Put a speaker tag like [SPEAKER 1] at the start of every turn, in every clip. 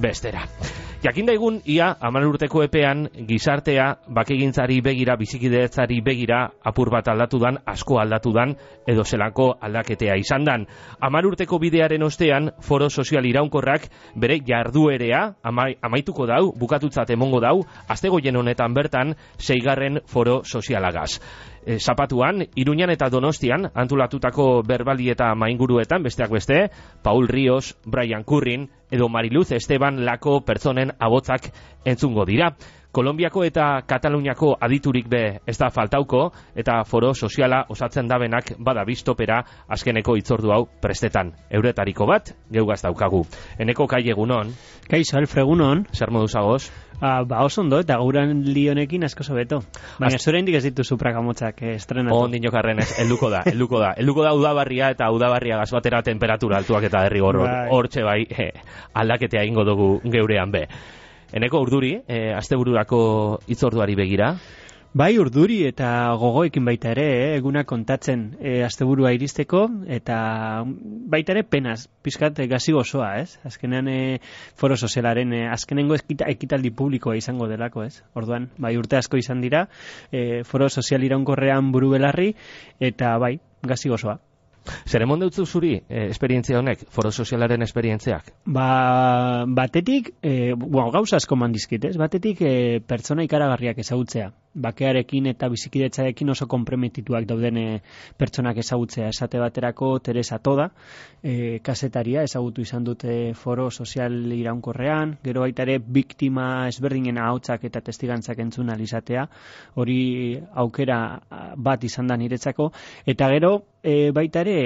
[SPEAKER 1] bestera. Jakin daigun, ia 10 urteko epean gizartea bakegintzari begira, bizikidetzari begira apur bat aldatu dan, asko aldatu dan, edo zelako aldaketea izan dan. 10 urteko bidearen ostean, foro sozial iraunkorrak bere jarduerea amaituko dau, bukatutzat emongo dau, astegoien honetan bertan 6. foro sozialagaz. Zapatuan, Iruñan eta Donostian antulatutako berbali eta mainguruetan, besteak beste, Paul Ríos, Brian Currin edo Mariluz Esteban lako pertsonen abotzak entzungo dira. Kolombiako eta Kataluniako aditurik be ez da faltauko, eta foro soziala osatzen dabenak bada biztopera azkeneko hitzordu hau prestetan. Euretariko bat, geugaz daukagu. Eneko Kai egunon.
[SPEAKER 2] Kaixo, Alfred egunon.
[SPEAKER 1] Zer moduz agoz?
[SPEAKER 2] Oso ondo, eta guran lionekin asko sobeto. Baina zure indik ez ditu suprakamotzak estrenatu.
[SPEAKER 1] Ondino karrenez, helduko da udabarria eta udabarria gazbatera temperatura altuak eta derrigor hortxe bai aldaketea ingo dugu geurean be. Eneko urduri, astebururako hitzorduari begira?
[SPEAKER 2] Bai, urduri eta gogoekin baita ere, eguna kontatzen asteburua iristeko, eta baita ere penaz, pizkat gazi gozoa, ez? Azkenean foro sozialaren azkenengo ekitaldi publikoa izango delako, ez? Orduan, bai, urte asko izan dira, foro sozial iraunkorrean buru belarri, eta bai, gazi gozoa.
[SPEAKER 1] Zer emon deutzu zuri esperientzia honek, foro sozialaren esperientziak?
[SPEAKER 2] Batetik, gauza asko mandizkit, ez? Batetik pertsona ikaragarriak ezagutzea. Bakearekin eta bizikidetzarekin oso konprometituak dauden pertsonak ezagutzea. Esate baterako Teresa Toda, kasetaria, ezagutu izan dute foro sozial iraunkorrean, gero baita ere biktima ezberdinen ahotsak eta testigantzak entzun alizatea, hori aukera bat izan da niretzako, eta gero baita ere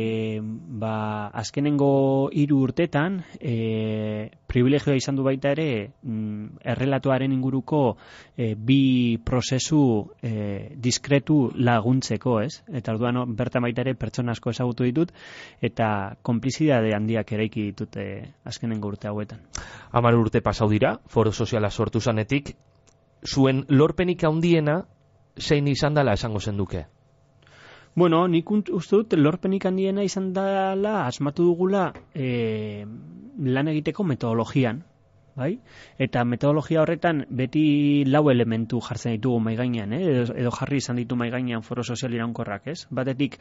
[SPEAKER 2] azkenengo 3 urtetan privilegioa izan du baita ere errelatuaren inguruko bi prozesu diskretu laguntzeko, ez? Eta orduan bertan baita ere pertsona asko ezagutu ditut eta konplizidade handiak eraiki ditut azkenengo urte hauetan.
[SPEAKER 1] 10 urte pasau dira, foro soziala sortu zanetik, zuen lorpenik handiena zein izan dela esango zenduke?
[SPEAKER 2] Bueno, nik uste dut lorpenik handiena izan dela asmatu dugula lan egiteko metodologian, bai? Eta metodologia horretan beti 4 elementu jartzen ditugu mahai gainean, edo jarri izan ditu mahai gainean foro sozial iraunkorrak, ez? Batetik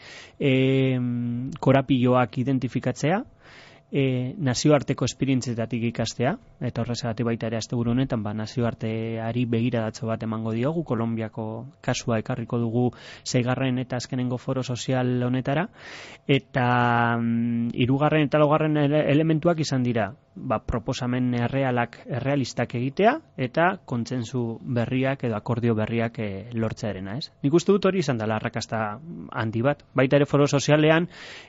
[SPEAKER 2] korapilloak identifikatzea, nazioarteko esperientzietatik ikastea, eta horrezagatik baita ere asteburu honetan nazioarteari begiradatxo bat emango diogu, Kolombiako kasua ekarriko dugu 6. eta azkenengo foro sozial honetara, eta 3. eta 4. elementuak izan dira, proposamen errealistak egitea, eta kontsentsu berriak edo akordio berriak lortzearena, ez? Nik uste dut hori izan dela arrakasta handi bat, baita ere foro sozialean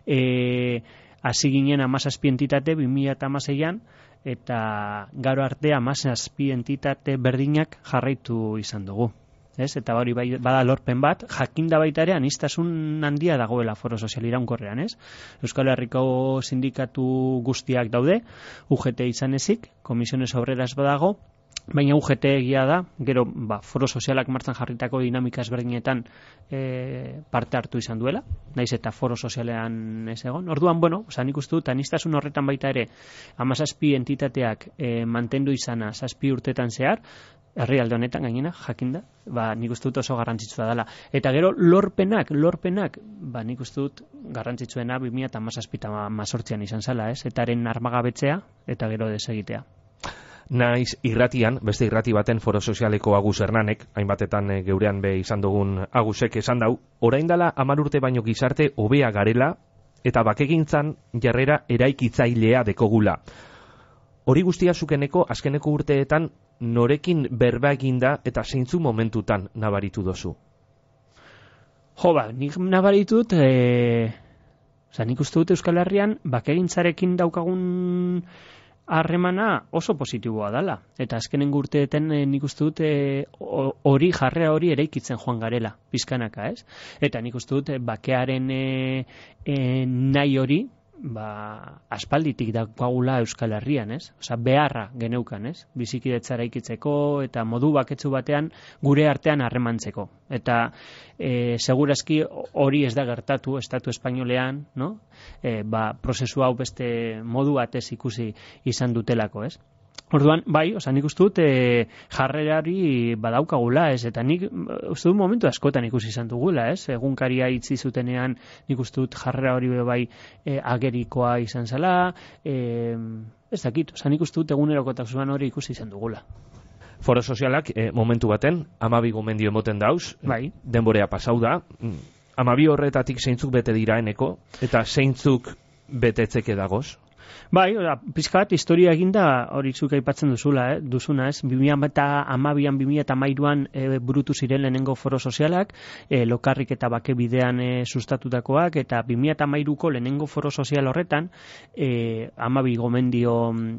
[SPEAKER 2] hasi ginen 17 entitate 2016an, eta garo arte 17 entitate berdinak jarraitu izan dugu. Ez? Eta hori bada lorpen bat, jakinda baita ere aniztasun handia dagoela foro sozial iraunkorrean, ez? Euskal Herriko sindikatu guztiak daude, UGT izan ezik, Komisiones Obreras badago, baina UGT egia da, gero foro sozialak martzan jarritako dinamika ezberdinetan parte hartu izan duela, naiz eta foro sozialean ez egon. Orduan, nik uste dut, anistasun horretan baita ere 17 entitateak mantendu izana 7 urtetan zehar, herrialde honetan gainena, jakinda, nik uste dut oso garrantzitsua dela. Eta gero lorpenak, nik uste dut garrantzitsuena 2017-2018an izan zala, ez? Etaren armagabetzea eta gero desegitea.
[SPEAKER 1] Naiz irratian, beste irrati baten foro sozialeko Agus Hernanek, hainbatetan geurean be izan dugun Agusek esan dau, orain dela 10 urte baino gizarte hobea garela eta bakegintzan jarrera eraikitzailea dekogula. Hori guztia zukeneko azkeneko urteetan norekin berba eginda eta zeintzu momentutan nabaritu dozu?
[SPEAKER 2] Nik nabaritut, nik uste dut Euskal Herrian bakegintzarekin daukagun harremana oso positiboa dela. Eta azkenengo urteetan nik uste dut jarrera hori eraikitzen joan garela, pizkanaka, ez? Eta nik uste dut bakearen nahi hori, aspalditik daukagula Euskal Herrian, ez? Beharra geneukan, ez? Bizikidetza eraikitzeko eta modu baketsu batean gure artean harremantzeko. Eta segurazki hori ez da gertatu Estatu Espainolean, no? Prozesu hau beste modu batez ikusi izan dutelako, ez? Orduan, bai, nik uste dut jarrerari badaukagula, ez? Eta nik uste dut momentu askotan ikusi izan dugula, ez? Egunkaria itzi zutenean nik uste dut jarrera hori bai agerikoa izan zela, ez dakit, nik uste dut egunerokotasunan hori ikusi izan dugula.
[SPEAKER 1] Foro sozialak momentu baten 12 gomendio emoten dauz,
[SPEAKER 2] bai.
[SPEAKER 1] Denborea pasau da, 12 horretatik zeintzuk bete dira eneko, eta zeintzuk betetzeke dagoz?
[SPEAKER 2] Bai, pizka bat historia eginda hori zuk aipatzen duzuna, ez? 2012an, 2013an burutu ziren lehenengo foro sozialak, lokarrik eta bake bidean sustatutakoak, eta 2013ko lehenengo foro sozial horretan 12 gomendio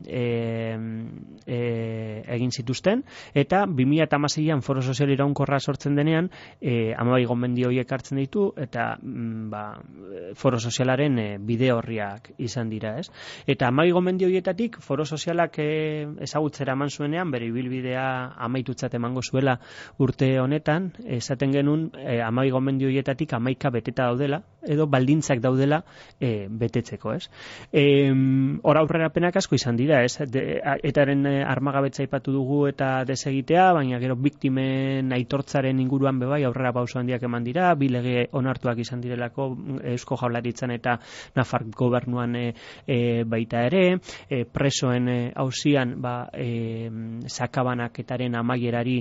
[SPEAKER 2] egin zituzten, eta 2016an foro sozial iraunkorra sortzen denean 12 gomendio horiek hartzen ditu, eta foro sozialaren bide horriak izan dira, ez? Eta 12 gomendio horietatik foro sozialak ezagutzera eman zuenean, bere ibilbidea amaitutzat emango zuela urte honetan, esaten genuen 12 gomendio horietatik 11 beteta daudela, edo baldintzak daudela betetzeko, ez? Hor aurrerapenak asko izan dira, ez? Etaren armagabetza aipatu dugu eta desegitea, baina gero biktimen aitortzaren inguruan bebai aurrera pauso handiak eman dira, bi lege onartuak izan direlako Eusko Jaurlaritzan eta Nafar gobernuan baita ere, presoen auzian sakabanaketaren amaierari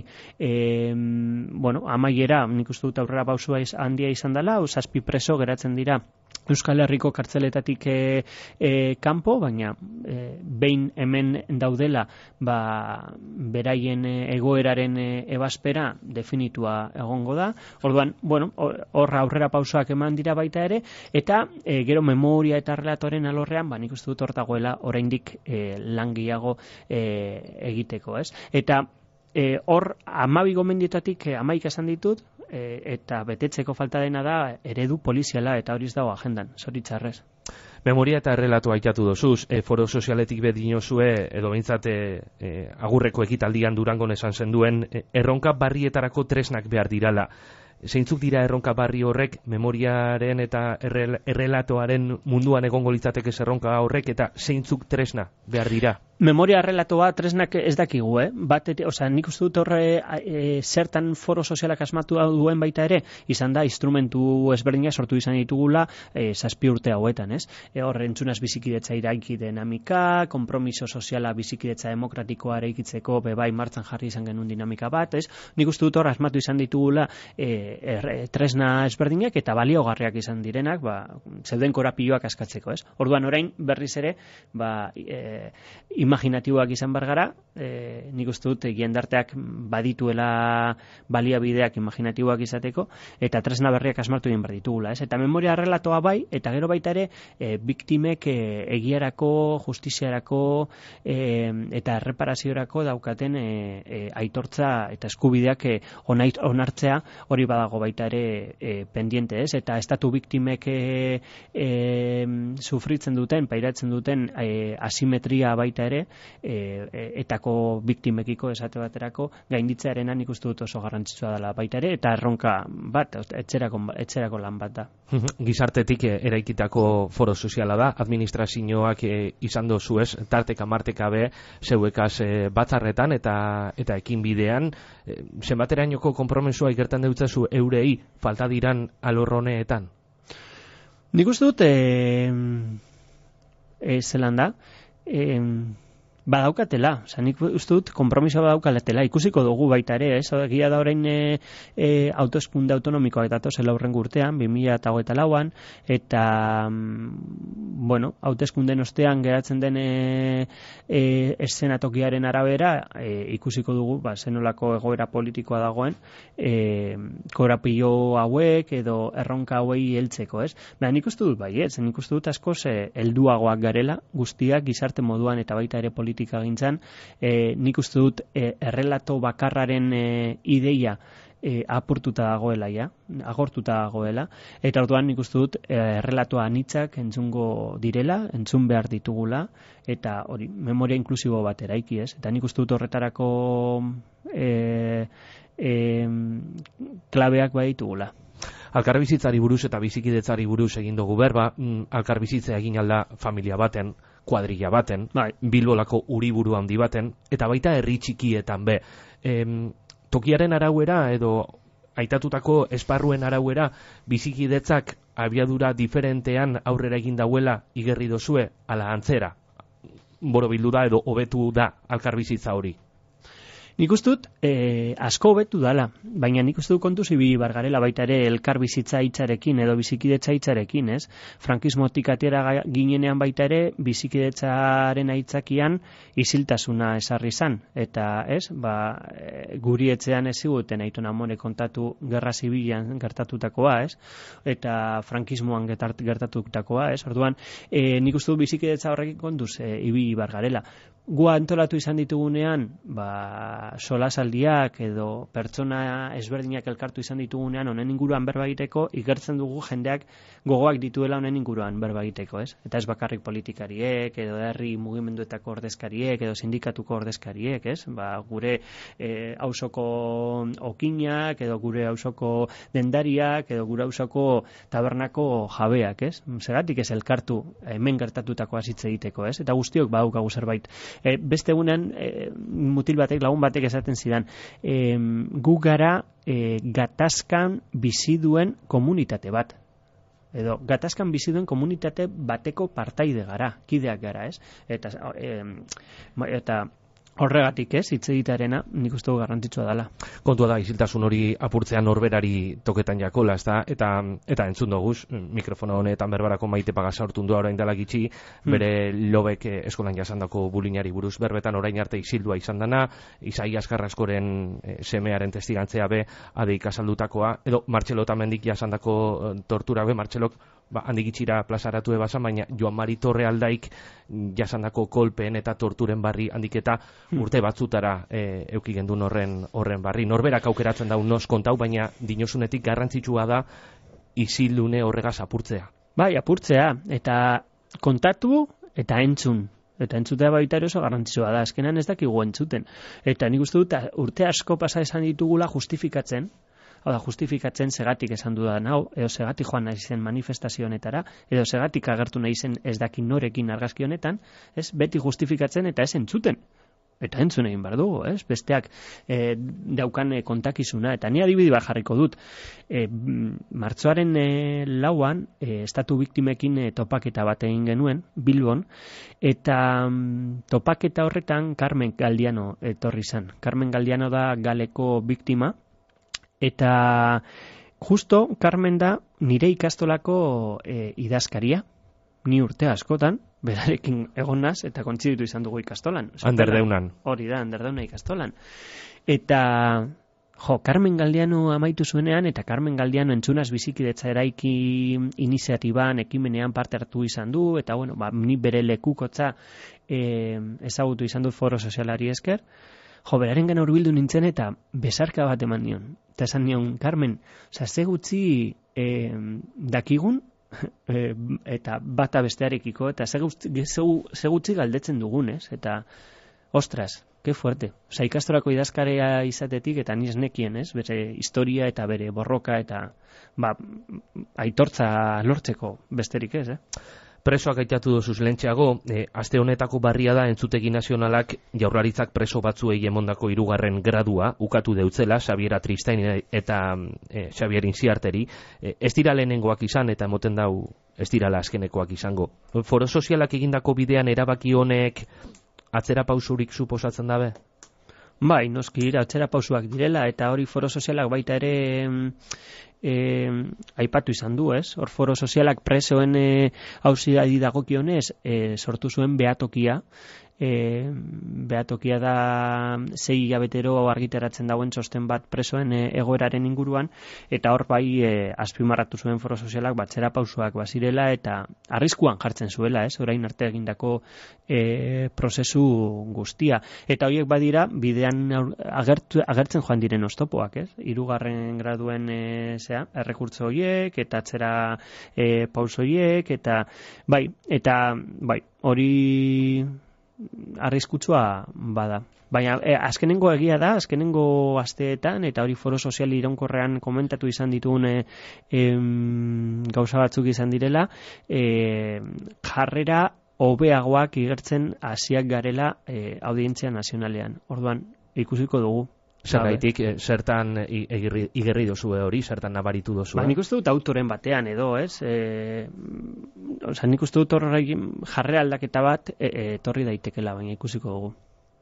[SPEAKER 2] amaiera, nik uste dut aurrera pausua handia izan dela, 7 preso geratzen dira Euskal Herriko kartzeletatik kanpo, baina behin hemen daudela beraien egoeraren ebaspera definitua egongo da. Orduan, horra aurrera pausoak eman dira baita ere, eta gero memoria eta relatoren alorrean, nik uste dut hor dagoela oraindik lan gehiago egiteko, ez? Eta hor 12 gomendietatik 11 esan ditut, eta betetzeko falta dena da eredu poliziala, eta hori ez dago agendan, zoritxarrez.
[SPEAKER 1] Memoria eta errelatu aitatu dozuz, foro sozialetik bedinozue, edo behintzat agurreko ekitaldian Durangon esan zenduen, erronka barrietarako tresnak behar dirala. Zeintzuk dira erronka barri horrek, memoriaren eta errelatoaren munduan egongo litzateke erronka horrek, eta zeintzuk tresna behar dira?
[SPEAKER 2] Memoria errelatoa tresnak ez dakigu, nik uste dut horre zertan foro sozialak asmatu duen baita ere, izan da instrumentu ezberdinak sortu izan ditugula 7 urte hauetan, ez? Hor entzunaz bizikidetza iraiki dinamika, konpromiso soziala bizikidetza demokratikoa eraikitzeko bebai martxan jarri izan genuen dinamika bat, ez? Nik uste dut hor asmatu izan ditugula tresna ezberdinak eta baliogarriak izan direnak, zeuden korapioak askatzeko, ez? Orduan orain berriz ere, imaginatiboak izan bargara, nik uste dut jendarteak badituela baliabideak imaginatiboak izateko, eta tresna berriak asmatu egin behar ditugula, ez? Eta memoria errelatoa bai, eta gero baita ere, biktimek egiarako, justiziarako eta erreparaziorako daukaten aitortza eta eskubideak onartzea, hori badago baita ere pendiente, ez? Eta estatu biktimek sufritzen duten, pairatzen duten asimetria baita ere, etako biktimekiko esate baterako gainditzearena nik uste dut oso garrantzitsua dela baita ere, eta erronka bat, etxerako lan bat da.
[SPEAKER 1] Gizartetik eraikitako foro soziala da, administrazioak izan dozu ez, tarteka marteka be, zeuekaz batzarretan eta ekinbidean, zenbaterainoko konpromesua ikertan deutzazu eurei falta diran alorroneetan?
[SPEAKER 2] Nik uste dut zelan da, badaukatela, nik uste dut konpromisoa badaukatela, ikusiko dugu baita ere, ez? Egia da orain hauteskunde autonomikoak datozela hurrengo urtean, 2024an, eta hauteskunden ostean geratzen den eszenatokiaren arabera, ikusiko dugu, zenolako egoera politikoa dagoen, korapio hauek edo erronka hauei heltzeko, ez? Nik uste dut bai, ez? Nik uste dut askoz helduagoak garela, guztiak gizarte moduan eta baita ere politika gintzan, nik uste dut errelato bakarraren ideia apurtuta dagoela, agortuta dagoela, eta orduan nik uste dut errelatoa anitzak entzungo direla, entzun behar ditugula, eta hori, memoria inklusibo bat eraiki, ez? Eta nik uste dut horretarako klabeak baditugula.
[SPEAKER 1] Alkarbizitzari buruz eta bizikidetzari buruz egin dugu berba, alkarbizitzea egin alda familia baten, kuadrilla baten, Bilbolako uriburu handi baten, eta baita herri txikietan be. Tokiaren arauera edo aitatutako esparruen arauera bizikidetzak abiadura diferentean aurrera egin dauela igerri dozue, ala antzera, borobildu da edo hobetu da elkarbizitza hori?
[SPEAKER 2] Nik uste dut asko hobetu dala, baina nik uste dut kontuz ibili bargarela baita ere elkarbizitza hitzarekin edo bizikidetza hitzarekin, ez? Frankismotik atera ginenean baita ere bizikidetzaren aitzakian isiltasuna esarri zan, eta ez, guri etxean ez ziguten Aiton Amore kontatu gerra zibilan gertatutakoa, ez? Eta frankismoan gertatutakoa, ez? Orduan, nik uste dut bizikidetza horrekin kontuz ibili bargarela. Gu antolatu izan ditugunean, solasaldiak edo pertsona ezberdinak elkartu izan ditugunean honen inguruan berba egiteko, igertzen dugu jendeak gogoak dituela honen inguruan berba egiteko, ez? Eta ez bakarrik politikariek, edo herri mugimenduetako ordezkariek, edo sindikatuko ordezkariek, ez? Gure auzoko okinak, edo gure auzoko dendariak, edo gure auzoko tabernako jabeak, ez? Zergatik ez elkartu hemen gertatutako hitz egiteko, ez? Eta guztiok badaukagu zerbait. Beste egunean, mutil batek, lagun batek esaten zidan, gu gara gatazkan bizi duen komunitate bat. Edo, gatazkan bizi duen komunitate bateko partaide gara, kideak gara, ez? Eta horregatik ez, hitz egitearena nik uste garrantzitsua dela.
[SPEAKER 1] Kontua da, isiltasun hori apurtzea norberari toketan jakola, ez da? Eta entzun doguz, mikrofono honetan berbarako Maite Pagasa Ortundua orain dela gitxi, bere lobek eskolan jasandako bulinari buruz berbetan orain arte isildua izan dana, Isaias Carrascoren semearen testigantzea be adeik azaldutakoa, edo Martxelo Otamendik jasandako tortura be, Martxelok handik itxira plazaratu ebasan, baina Joan Mari Torrealdaik jasandako kolpeen eta torturen barri handik eta urte batzutara euki gendun horren barri. Norberak aukeratzen daun nos kontau, baina dinosunetik garrantzitsua da isildune horregaz apurtzea.
[SPEAKER 2] Bai, apurtzea, eta kontatu eta entzun. Eta entzutea baita ere oso garrantzitsua da, azkenan ez dakigu entzuten. Eta nik uste dut urte asko pasa esan ditugula justifikatzen, justifikatzen segatik esan dudan hau, edo segatik joan nahi zen manifestazio honetara, edo segatik agertu nahi zen ez dakin norekin argazki honetan, ez beti justifikatzen eta ez entzuten. Eta entzun egin behar dugu, ez? Besteak daukan kontakizuna. Eta ni adibide bat jarriko dut. Martxoaren 4an, estatu biktimekin topaketa bat egin genuen, Bilbon, eta topaketa horretan Carmen Galdiano etorri zen. Carmen Galdiano da Galeko biktima, eta justo Carmen da nire ikastolako idazkaria, ni urte askotan, berarekin egonaz eta kontziditu izan dugu ikastolan.
[SPEAKER 1] Anderdeunan.
[SPEAKER 2] Hori da, Anderdeuna ikastolan. Eta, Carmen Galdiano amaitu zuenean, eta Carmen Galdiano entzunaz bizikidetza eraiki iniziatiban, ekimenean parte hartu izan du, eta bueno, ni bere lekukotza ezagutu izan du foro sozialari esker. Beraren gana hurbildu nintzen eta besarka bat eman nion. Eta esan nion, Carmen, ze gutxi dakigun, eta bata bestearekiko, eta ze gutxi galdetzen dugunez, eta ostras, que fuerte. Ikastorako idazkarea izatetik, eta niz nekien, bere historia eta bere borroka, eta aitortza lortzeko besterik ez,
[SPEAKER 1] Presoak aitatu dozuz lehentxeago, aste honetako barria da Entzutegi Nazionalak Jaurlaritzak preso batzuei emondako 3. gradua ukatu deutzela Xabier Atristain eta Xabier Inziarteri. Ez dira lehenengoak izan eta emoten dau ez dirala azkenekoak izango. Foro sozialak egindako bidean erabaki honek atzera pausurik suposatzen dabe?
[SPEAKER 2] Bai, noski, atzera pausuak direla, eta hori foro sozialak baita ere aipatu izan du, ez? Hor foro sozialak presoen auziari dagokionez sortu zuen behatokia. Behatokia da 6 hilabetero argitaratzen dauen txosten bat presoen egoeraren inguruan, eta hor bai azpimarratu zuen foro sozialak batzera pausuak bazirela eta arriskuan jartzen zuela, ez? Orain arte egindako prozesu guztia. Eta horiek badira bidean agertzen joan diren oztopoak, ez? 3. graduen errekurtso horiek eta atzera pauso horiek eta bai, hori arriskutsua bada. Baina azkenengo egia da, azkenengo asteetan, eta hori foro sozial iraunkorrean komentatu izan ditugun gauza batzuk izan direla, jarrera hobeagoak igertzen hasiak garela audientzia nazionalean. Orduan, ikusiko dugu.
[SPEAKER 1] Zergaitik, zertan igerri dozue hori, zertan nabaritu dozue?
[SPEAKER 2] Nik uste dut autoren batean edo, ez? Nik uste dut horrekin jarre aldaketa bat etorri daitekela, baina ikusiko dugu.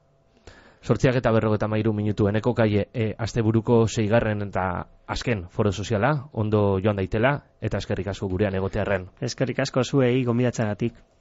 [SPEAKER 1] 8:53 minutu, Eneko Kaie, asteburuko 6. eta azken foro soziala, ondo joan daitela, eta eskerrik asko gurean egotearren.
[SPEAKER 2] Eskerrik asko zuei gonbidatzagatik.